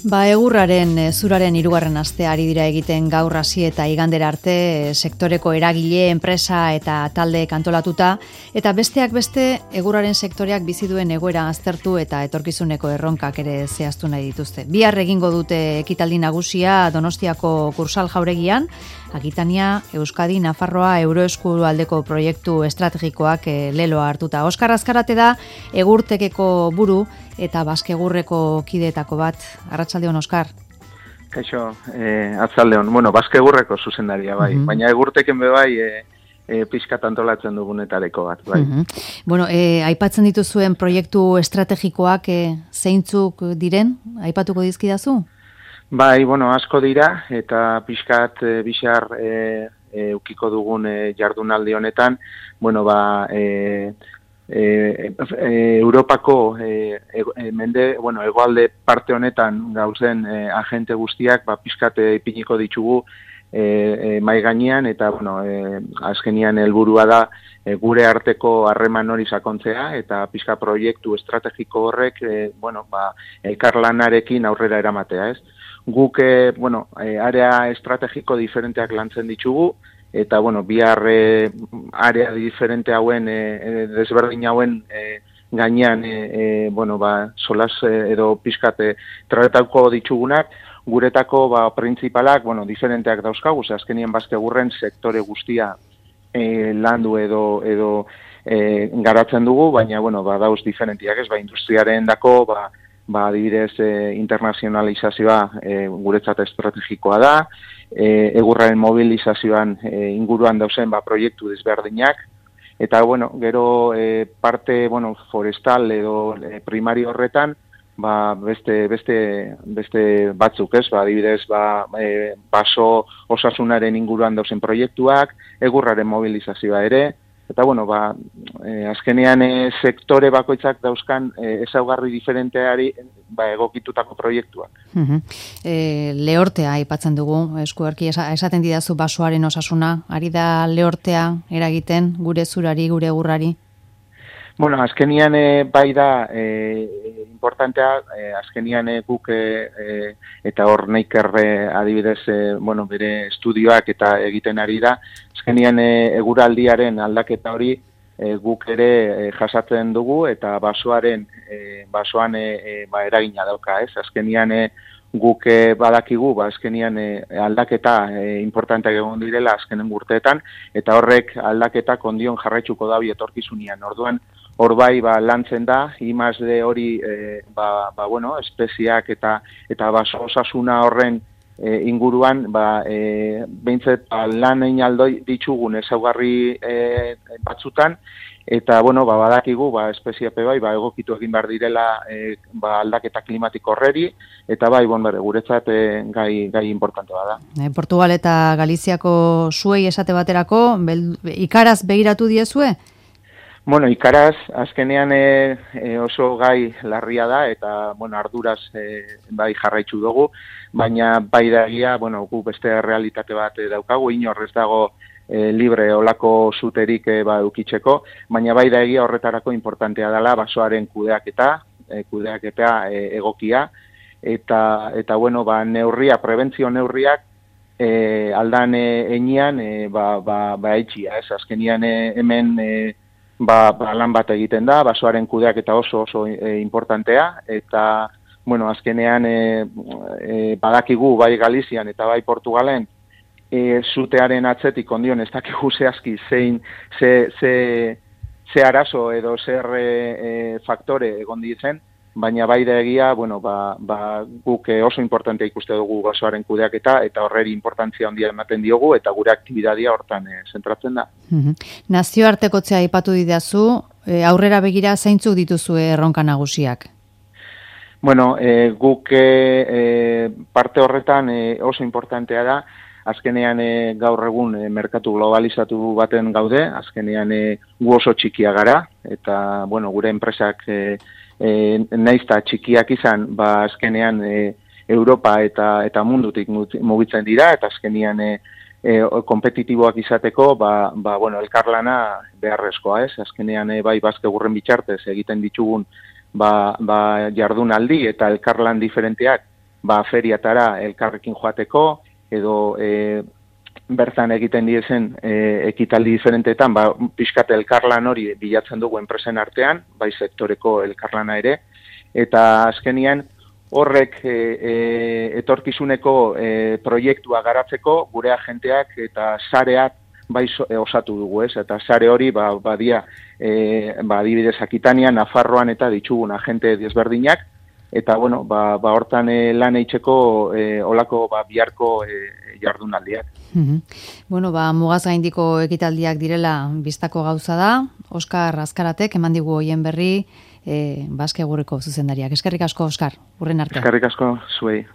Egurraren zuraren 3. astea ari dira egiten gaur hasi eta igandera arte sektoreko eragile, enpresa eta talde antolatuta, eta besteak beste egurraren sektoreak bizi duen egoera aztertu eta etorkizuneko erronkak ere zehaztu nahi dituzte. Bihar egingo dute ekitaldi nagusia Donostiako Kursal jauregian, Akitania, Euskadi, Nafarroa, Euroeskualdeko proiektu estrategikoak leloa hartuta. Oskar Azkarate da Egurtekeko buru eta Baskegurreko kideetako bat. Arratsaldeon, Oskar. Kaixo, atzaldeon. Bueno, Baskegurreko zuzendaria bai, baina Egurteken be bai pixkat antolatzen dugunetareko bat, bai. Bueno, aipatzen dituzuen proiektu estrategikoak zeintzuk diren? Aipatuko dizkidazu? Bai, bueno, asko dira eta pixkat bixar ukiko dugun jardunaldi honetan, bueno, Europako hegoalde parte honetan gauzen agente guztiak pixkat ipiniko ditugu mai gainean, eta bueno, azkenian helburua da gure arteko harreman hori sakontzea eta pixka proiektu estrategiko horrek elkarlanarekin aurrera eramatea, ez? Guk area estrategiko diferenteak lantzen ditugu, eta bihar area diferente hauen, desberdin hauen gainean solas edo pixkat tratatuko ditugunak, guretako printzipalak diferenteak dauzkagu, azkenien Baskegurren sektore guztia landu edo garatzen dugu, baina dauz diferentiak, ez, industriaren dako, adibidez internazionalizazioa guretzat estrategikoa da, egurraren mobilizazioan inguruan dauzen proiektu desberdinak, eta gero parte forestal edo primario horretan beste batzuk, ez, adibidez baso osasunaren inguruan dauzen proiektuak, egurraren mobilizazioa ere, eta azkenean sektore bakoitzak dauzkan ezaugarri diferenteari egokitutako proiektuak. Lehortea aipatzen dugu, eskuarki esaten didazu basoaren osasuna, ari da lehortea eragiten gure zurari, gure egurrari? Bueno, azkenian bai da importantea, azkenian guk eta hor Neiker adibidez bere estudioak eta egiten ari da, azkenian eguraldiaren aldaketa hori guk ere jasatzen dugu eta basoan eragina dauka, ez? Azkenian guk badakigu, azkenian aldaketa importanteak egon direla azkenen urteetan, eta horrek aldaketak ondion jarraitzuko dabi etorkizunian. Orduan, hor bai lantzen da, I+D hori espeziak eta baso osasuna horren inguruan behintzet lan egin aldoi ditugun ezaugarri batzutan, eta badakigu espeziepe bai egokitu egin behar direla aldaketa klimatiko horreri, eta guretzat gai importante bada. Portugal eta Galiziako zuei esate baterako, ikaraz begiratu diezue? Bueno, ikaraz, azkenean oso gai larria da, eta arduraz jarraitzu dugu, baina bai da egia, gu beste realitate bat daukagu, inorrez dago libre olako zuterik eukitzeko, baina bai da egia horretarako importantea dela basoaren kudeaketa egokia, eta neurria, prebentzio neurriak aldan enean eitxia, ez, azkenean hemen lan bat egiten da, basoaren kudeak eta oso importantea, eta azkenean badakigu bai Galizian eta bai Portugalen zutearen atzetik ondion ez dakigu zehazki ze arazo edo zer faktore egon ditzen, baina bai da egia, guk oso importantea ikuste dugu basoaren kudeaketa, eta horreri importantzia handia ematen diogu, eta gure aktibidadia hortan zentratzen da. Nazioartekotzea aipatu didazu, aurrera begira zeintzuk dituzu erronka nagusiak? Bueno, guk parte horretan oso importantea da, azkenean gaur egun merkatu globalizatu baten gaude, azkenean gu oso txikia gara, eta gure enpresak naizta txikiak izan, azkenean Europa eta mundutik mugitzen dira, eta azkenean kompetitiboak izateko, elkarlana beharrezkoa, ez? Azkenean bai Baskegurren bitartez egiten ditugun jardunaldi eta elkarlan diferenteak feriatara elkarrekin joateko, edo bertan egiten diesen ekitaldi diferentetan, pixkat elkarlan hori bilatzen dugu enpresen artean, bai sektoreko elkarlana ere, eta azkenian horrek etorkizuneko proiektua garatzeko gure agenteak eta sareak bai osatu dugu, ez? Eta sare hori badia adibidez Akitanian, Nafarroan eta ditugun agente desberdinak, eta bueno, hortan lan eitzeko olako biharko jardunaldiak. Bueno, mugaz gaindiko ekitaldiak direla biztako gauza da. Oskar Azkaratek eman digu hoien berri Baske Egurreko zuzendariak. Eskerrik asko, Oskar. Urren arte. Eskerrik asko zuei.